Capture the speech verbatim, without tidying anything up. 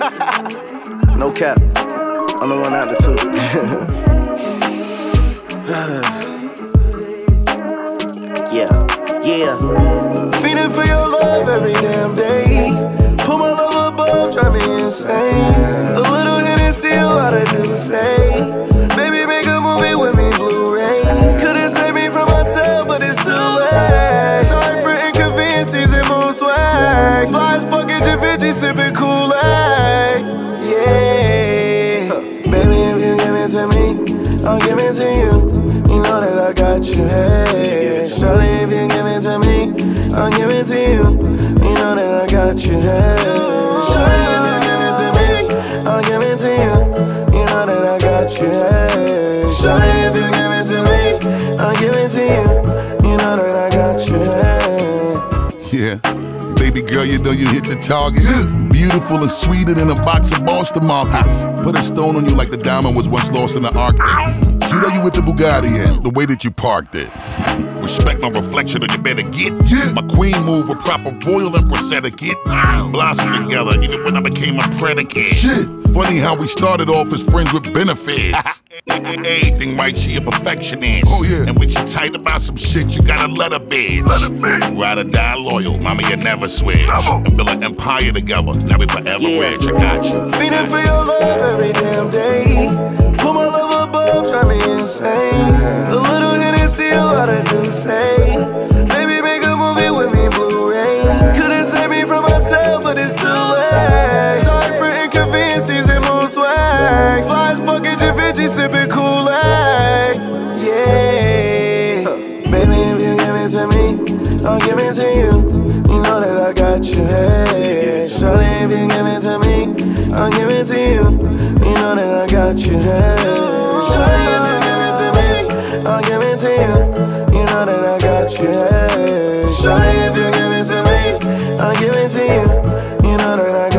No cap. I'm the one out the two. Yeah, yeah. Feeding for your love every damn day. Put my love above, drive me insane. A little Hennessy, a lot of do say. Baby, make a movie with me, Blu-ray. Could've saved me from myself, but it's too late. Sorry for inconveniences and mood swag. Slides fucking Da Vinci, sipping Kool-Aid. Yeah. Baby, if you give it to me, I'll give it to you. You know that I got you, hey. Shorty, if you give it to me, I'll give it to you. You know that I got you, hey. Shorty, if you give it to me, I'll give it to you. You know that I got you, hey. Shorty, if you give it to me, I'll give it to you. You know that I got you, hey. Yeah. Baby girl, you know you hit the target. Beautiful and sweeter than a box of Boston markets. Put a stone on you like the diamond was once lost in the Arctic. Cute how you with the Bugatti and the way that you parked it. Respect my reflection or you better get. Yeah. My queen move with proper royal empress etiquette. Blossom together even when I became a predicate. Shit. Funny how we started off as friends with benefits. Everything right, she a perfectionist. Oh yeah. And when she tight about some shit, you gotta let her bitch. Let her bitch. Ride or die loyal, mama, you never switch. Never. And build an empire together, now we forever yeah. rich. I got you. Feeding for your love every damn day. Put my love above, drive me insane. A little Hennessy, a lot of do say. Baby, make a movie with me, Blu-ray. Could've saved me from myself, but it's too late. Sorry for inconveniences and mood swag. Slides fucking Da Vinci, sipping Kool-Aid. Yeah. Baby, if you give it to me, I'll give it to you. You know that I got you, hey. Shorty, if you give it to me, I'll give it to you. You know that I got you, hey. Shorty, if you give it to me, I'll give it to you. You know that I got you, hey. Shorty, if you give it to me, I'll give it to you. You know that I got you.